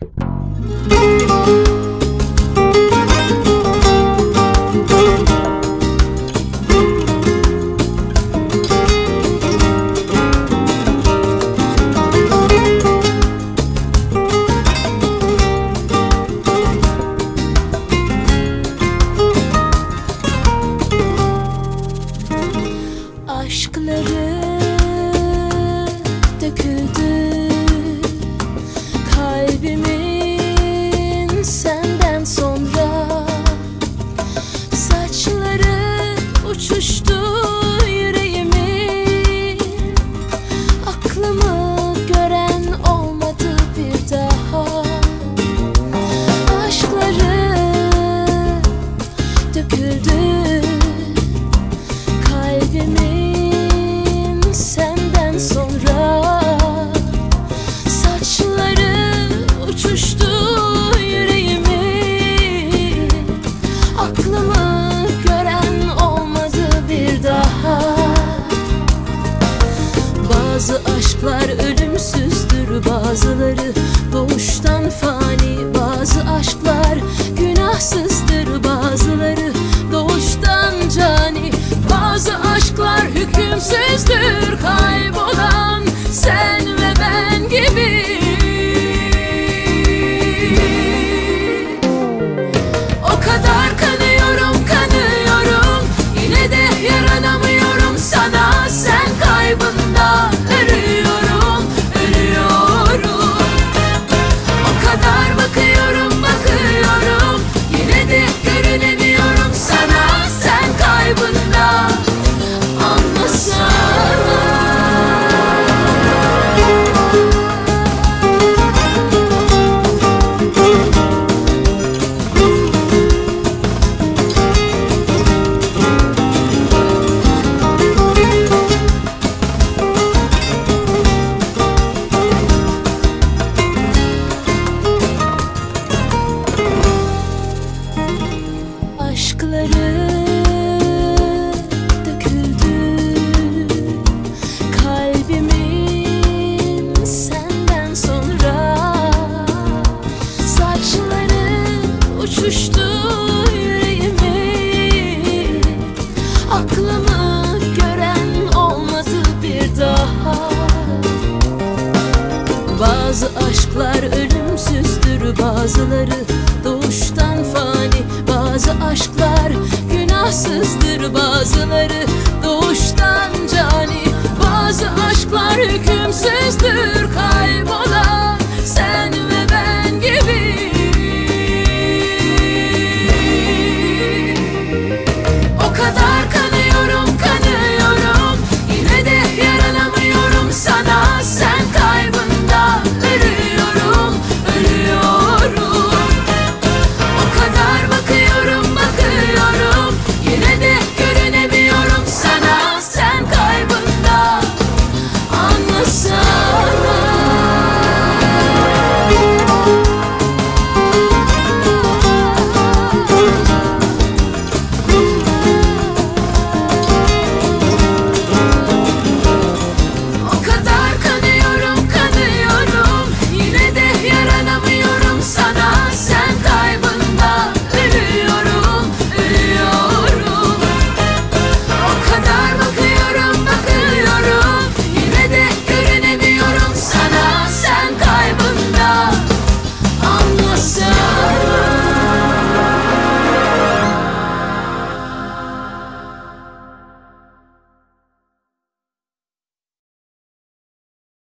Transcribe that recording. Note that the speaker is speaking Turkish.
Aşkları döküldü kalbimin senden sonra. Saçları uçuştu yüreğimin, aklımı gören olmadı bir daha. Aşkları döküldü kalbimin senden sonra. Saçları uçuştu yüreğimin, aklımı gören olmadı bir daha. Bazı aşklar ölümsüzdür, bazıları doğuştan fani. Bazı aşklar günahsızdır, bazıları doğuştan cani. Bazı aşklar hükümsüzdür, kaybolan sen ve ben gibi. O kadar kanıyorum, kanıyorum, yine de yaranamıyorum sana. Sen kaybında ölüyorum, ölüyorum. O kadar bakıyorum, bakıyorum, yine de görünemiyorum sana. Sen kaybında anlasana. Aşkları döküldü kalbimin senden sonra. Saçları uçuştu yüreğimin, aklımı gören olmadı bir daha. Bazı aşklar ölümsüzdür, bazıları doğuştan fani. Bazı aşklar günahsızdır, bazıları doğuştan cani. Bazı aşklar hükümsüzdür, kaybolan